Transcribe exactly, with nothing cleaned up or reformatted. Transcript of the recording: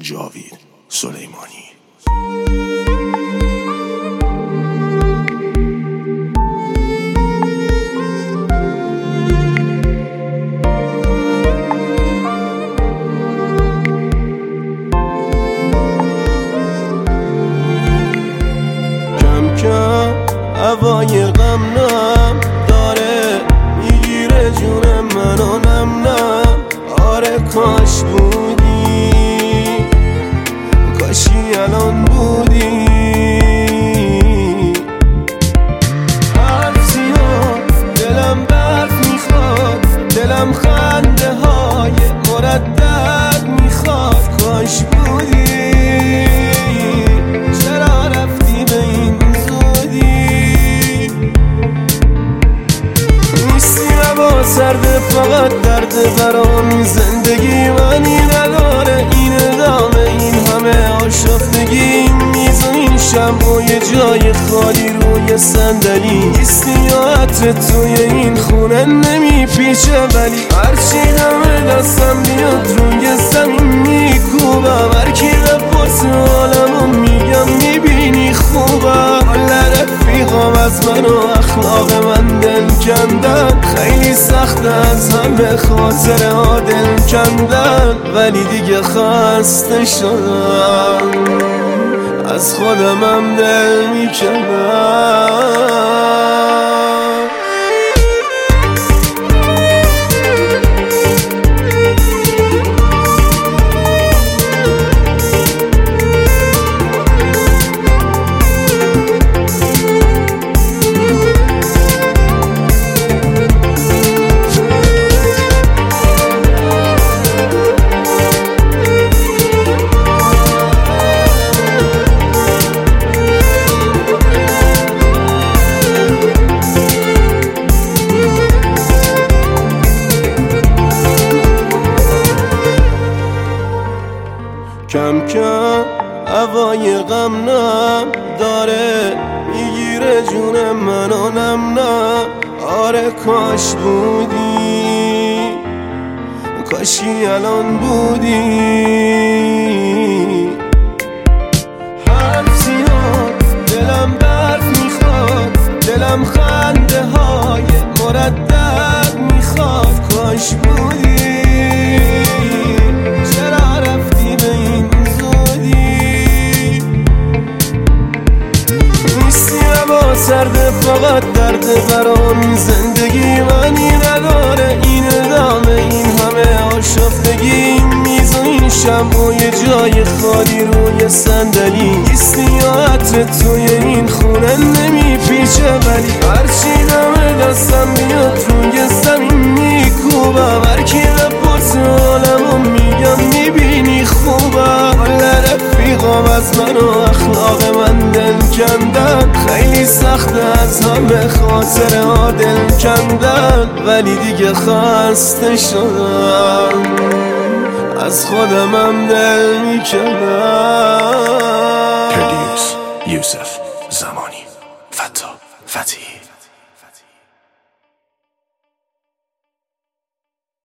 جاوید سلیمانی. کم کم هوای غم نم داره میگیره جون منو نم نم. آره کاش بودی، کاشی الان بودی. حرف زیاد دلم برف میخواد، دلم خنده های مردد میخواد. کاش بودی، چرا رفتی به این زودی؟ نیستی هوا سرده، فقط درد برام. زندگی منی نداره این ادامه، این همه آشفتگی. میز و این شمع و یه جای خالی روی صندلی. نیستی یا عطر توی این خونه نمیپیچه، ولی هرچی همه دستم بیاد روی زمین میکوبم. هرکی بپرسه حالمو میگم میبینی خوبم. حال رفیقام از من و اخلاق من دل کندن. خیلی سخت از همه خاطر ها دل کندن، ولی دیگه خسته شدم، از خودمم دل میکندم. کم کم هوای غم نم داره میگیره جون منو نم نم. آره کاش بودی، کاشی الان بودی. حرف زیاد دلم برف میخواد، دلم خنده های مردد میخواد. کاش بودی، چرا رفتی به این زودی؟ نیستی هوا سرده، فقط درد برام. زندگی منی نداره این ادامه، این همه آشفتگی. میز و این شمع و یه جای خالی روی صندلی. نیستی یا عطر توی این خونه نمیپیچه، ولی هرچی همه دستم بیاد روی زمین میکوبم. هرکی بپرسه حالمو میگم میبینی خوبم. حال رفیقام از من و اخلاق من دل کندن. خیلی سخت از همه خاطر ها دل کندن، ولی دیگه خسته شدم، از خودمم دل میکندم. پردیوس یوسف زمانی. فتا فتی.